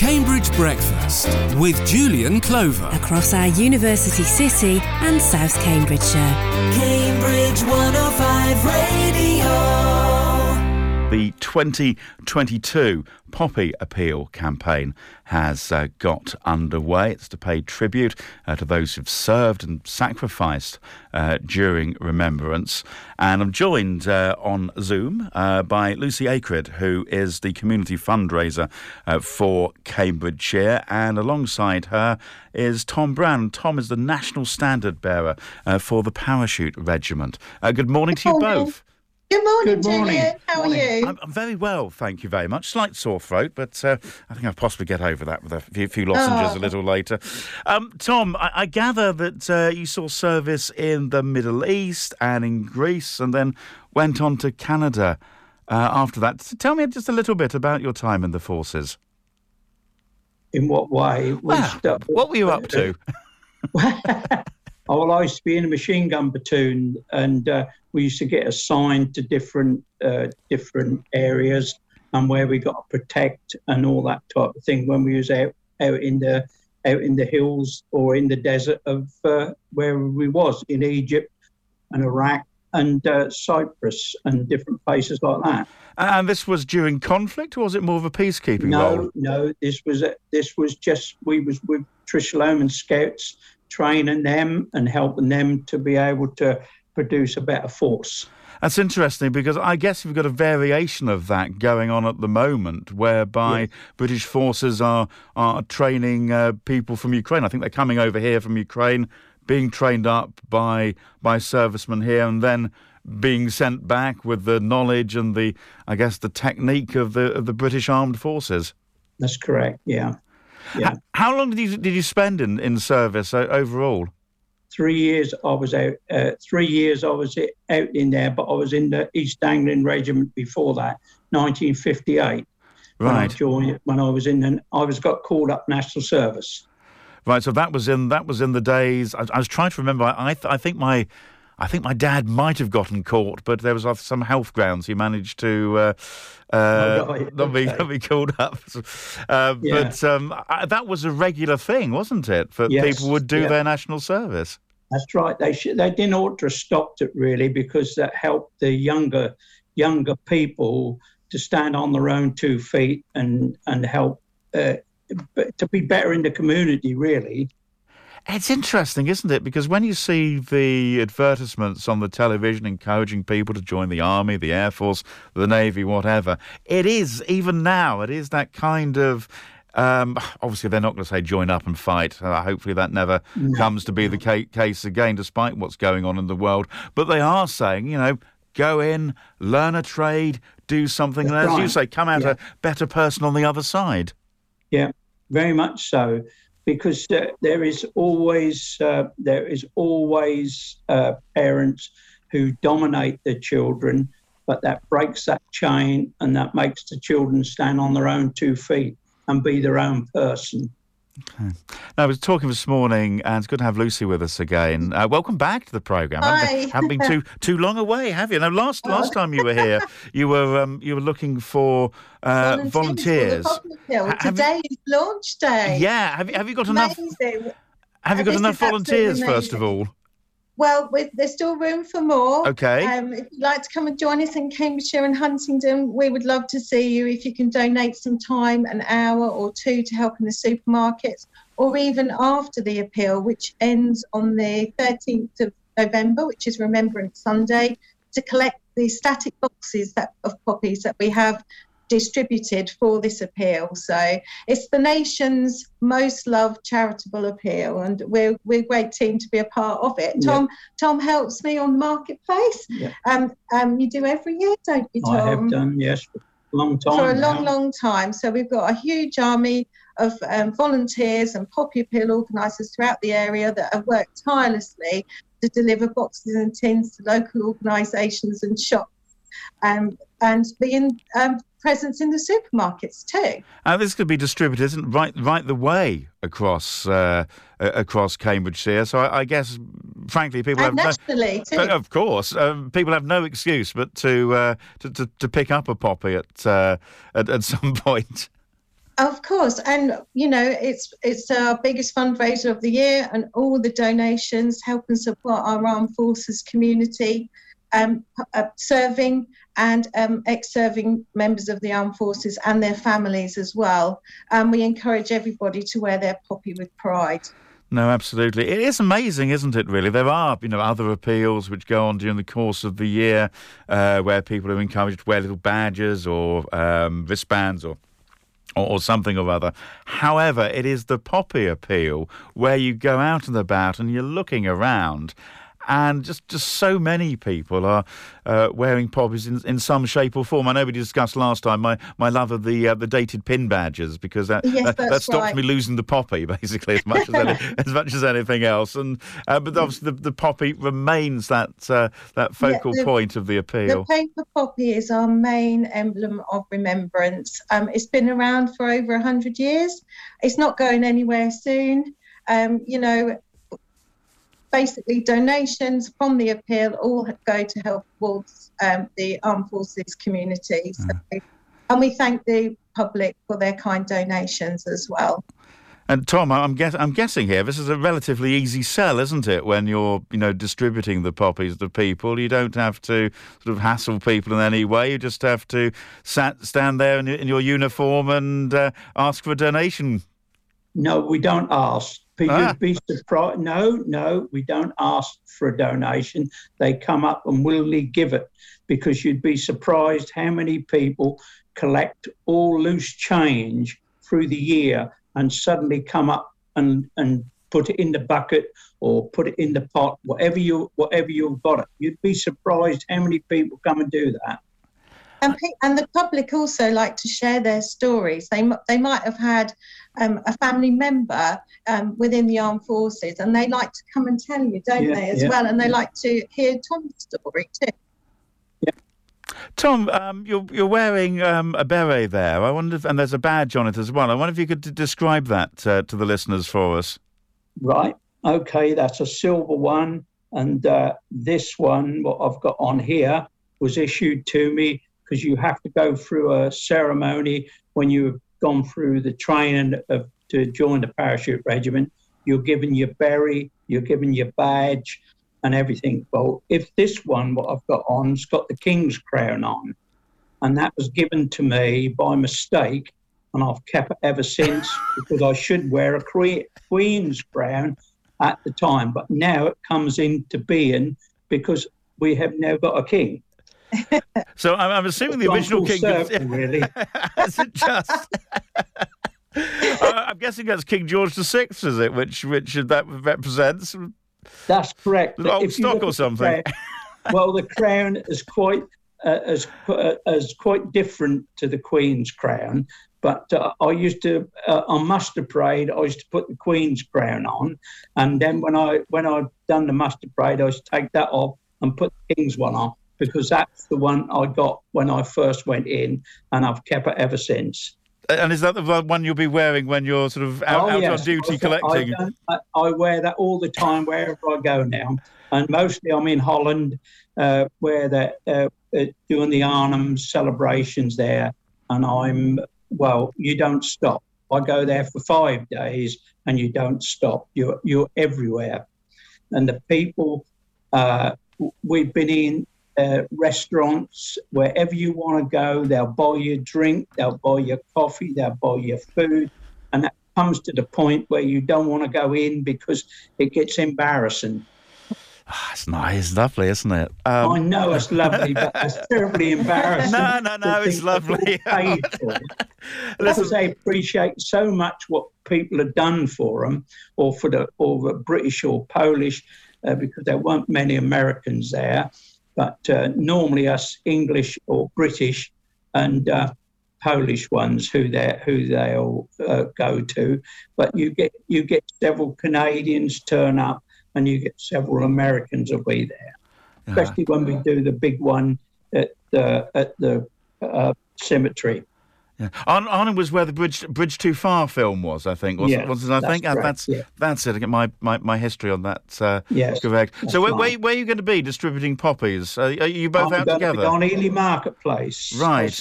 Cambridge Breakfast with Julian Clover. Across our university city and South Cambridgeshire. Cambridge 105 Radio. The 2022 Poppy Appeal campaign has got underway. It's to pay tribute to those who've served and sacrificed during Remembrance. And I'm joined on Zoom by Lucy Akrid, who is the community fundraiser for Cambridgeshire. And alongside her is Tom Brown. Tom is the national standard bearer for the Parachute Regiment. Good morning to you both. Good morning, Good morning. Julian. How are you? I'm very well, thank you very much. Slight sore throat, but I think I'll possibly get over that with a few lozenges a little later. Tom, I gather that you saw service in the Middle East and in Greece and then went on to Canada after that. So tell me just a little bit about your time in the forces. In what way? What were you up to? Well, I used to be in a machine gun platoon, and we used to get assigned to different areas and where we got to protect and all that type of thing when we was out in the hills or in the desert of where we was in Egypt and Iraq and Cyprus and different places like that. And this was during conflict, or was it more of a peacekeeping role? No. This was just we was with Trish Loman Scouts, training them and helping them to be able to produce a better force. That's interesting because I guess you've got a variation of that going on at the moment whereby British forces are training people from Ukraine. I think they're coming over here from Ukraine, being trained up by servicemen here and then being sent back with the knowledge and the technique of the British Armed Forces. That's correct, yeah. How long did you spend in service overall? 3 years I was out. 3 years I was out in there, but I was in the East Anglian Regiment before that, 1958. Right. When I got called up national service. Right. So that was in the days. I was trying to remember. I think my dad might have gotten caught, but there was some health grounds he managed to not be called up. But that was a regular thing, wasn't it? For people would do their national service. That's right. They didn't ought to have stopped it really, because that helped the younger people to stand on their own 2 feet and help to be better in the community, really. It's interesting, isn't it? Because when you see the advertisements on the television encouraging people to join the Army, the Air Force, the Navy, whatever, it is, even now, it is that kind of... obviously, they're not going to say join up and fight. Hopefully that never comes to be the case again, despite what's going on in the world. But they are saying, go in, learn a trade, do something, and as you say, come out a better person on the other side. Yeah, very much so. Because there is always parents who dominate their children, but that breaks that chain and that makes the children stand on their own 2 feet and be their own person. Okay. Now, I was talking this morning, and it's good to have Lucy with us again. Welcome back to the programme. Hi. Haven't been too long away, have you? Now, last time you were here, you were looking for volunteers. Today is launch day. Yeah, have you got enough? Have you got enough volunteers first of all? Well, there's still room for more. Okay. If you'd like to come and join us in Cambridgeshire and Huntingdon, we would love to see you. If you can donate some time, an hour or two, to help in the supermarkets, or even after the appeal, which ends on the 13th of November, which is Remembrance Sunday, to collect the static boxes of poppies that we have distributed for this appeal. So it's the nation's most loved charitable appeal, and we're a great team to be a part of it. Tom helps me on Marketplace. You do every year, don't you, Tom? I have done, yes, for a long time. For a long time. So we've got a huge army of volunteers and Poppy Appeal organisers throughout the area that have worked tirelessly to deliver boxes and tins to local organisations and shops, and being presence in the supermarkets too. This could be distributed, isn't right the way across Cambridgeshire. So I guess, frankly, people and have nationally too. Of course, people have no excuse but to pick up a poppy at some point. Of course, and it's our biggest fundraiser of the year, and all the donations help and support our armed forces community, serving and ex-serving members of the armed forces and their families as well. And we encourage everybody to wear their poppy with pride. No, absolutely. It is amazing, isn't it, really? There are, other appeals which go on during the course of the year where people are encouraged to wear little badges or wristbands or something or other. However, it is the poppy appeal where you go out and about and you're looking around and just so many people are wearing poppies in some shape or form. I know we discussed last time my love of the dated pin badges, because that stops me losing the poppy, basically, as much as anything else. And but obviously the poppy remains that focal point of the appeal. The paper poppy is our main emblem of remembrance. It's been around for over 100 years. It's not going anywhere soon. Basically, donations from the appeal all go to help towards the armed forces community. And we thank the public for their kind donations as well. And Tom, I'm guessing here this is a relatively easy sell, isn't it? When you're distributing the poppies to people, you don't have to sort of hassle people in any way. You just have to stand there in your uniform and ask for a donation. No, we don't ask. You'd be surprised. No, we don't ask for a donation. They come up and willingly give it, because you'd be surprised how many people collect all loose change through the year and suddenly come up and put it in the bucket or put it in the pot, whatever you've got it. You'd be surprised how many people come and do that. And the public also like to share their stories. They might have had a family member within the armed forces, and they like to come and tell you, don't they, as well? And they like to hear Tom's story too. Yeah. Tom, you're wearing a beret there. I wonder and there's a badge on it as well. I wonder if you could describe that to the listeners for us. Right. Okay, that's a silver one, and this one, what I've got on here, was issued to me because you have to go through a ceremony when you've gone through the training to join the parachute regiment. You're given your beret, you're given your badge and everything. Well, if this one, what I've got on, has got the King's crown on, and that was given to me by mistake, and I've kept it ever since because I should wear a Queen's crown at the time. But now it comes into being because we have now got a king. So I'm assuming the original king... really. Is it just... I'm guessing that's King George VI, is it, which that represents? That's correct. Old stock or something? Well, the crown is quite different to the Queen's crown. But I used to, on muster parade, I used to put the Queen's crown on. And then when I'd done the muster parade, I used to take that off and put the King's one on, because that's the one I got when I first went in, and I've kept it ever since. And is that the one you'll be wearing when you're sort of out on duty collecting? I wear that all the time wherever I go now. And mostly I'm in Holland, where they're doing the Arnhem celebrations there. And you don't stop. I go there for 5 days and you don't stop. You're everywhere. And the people, we've been in restaurants, wherever you want to go, they'll buy you a drink, they'll buy you coffee, they'll buy you food, and that comes to the point where you don't want to go in because it gets embarrassing. It's nice, it's lovely, isn't it? I know it's lovely, but it's terribly embarrassing. No, it's lovely. Because they appreciate so much what people have done for them, or for the British or Polish, because there weren't many Americans there. But normally us English or British and Polish ones who they all go to. But you get several Canadians turn up, and you get several Americans will be there. Especially when we do the big one at the cemetery. Yeah. Arnhem was where the Bridge Too Far film was, I think. That's it. I get my history on that. Yes, correct. So where are you going to be distributing poppies? Are you both out together? On Ely Marketplace. Right.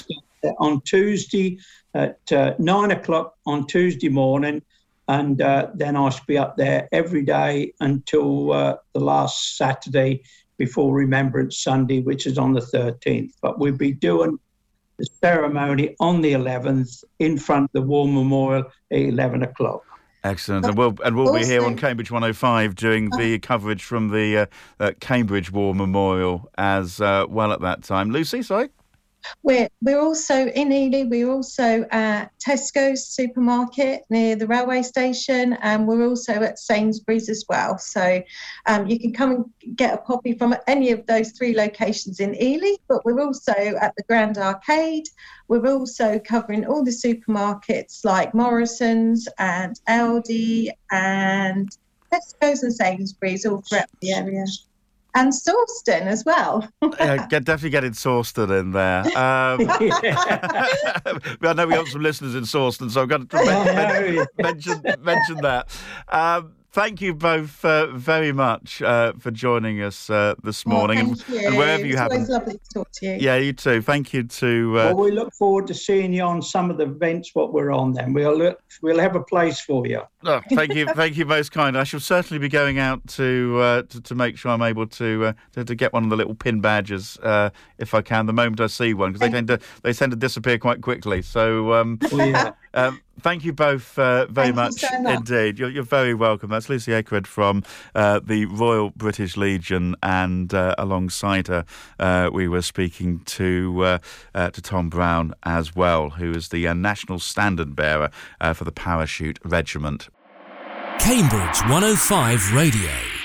on Tuesday at 9 o'clock on Tuesday morning. And then I should be up there every day until the last Saturday before Remembrance Sunday, which is on the 13th. But we'll be doing the ceremony on the 11th in front of the War Memorial at 11 o'clock. Excellent. And we'll be here on Cambridge 105 doing the coverage from the Cambridge War Memorial as well at that time. Lucy, sorry? We're also in Ely. We're also at Tesco's supermarket near the railway station, and we're also at Sainsbury's as well. So you can come and get a poppy from any of those 3 locations in Ely, but we're also at the Grand Arcade. We're also covering all the supermarkets like Morrison's and Aldi and Tesco's and Sainsbury's all throughout the area. And Sawston as well. Definitely getting Sawston in there. I know we have some listeners in Sawston, so I've got to mention that. Thank you both very much for joining us this morning. Thank you. And wherever you happen. It's always lovely to talk to you. Yeah, you too. Thank you to... Well, we look forward to seeing you on some of the events what we're on then. We'll have a place for you. Oh, thank you most kind. I shall certainly be going out to make sure I'm able to get one of the little pin badges if I can, the moment I see one, because they tend to disappear quite quickly. So thank you both very much indeed. You're very welcome. That's Lucy Akerhead from the Royal British Legion, and alongside her we were speaking to Tom Brown as well, who is the National Standard Bearer for the Parachute Regiment. Cambridge 105 Radio.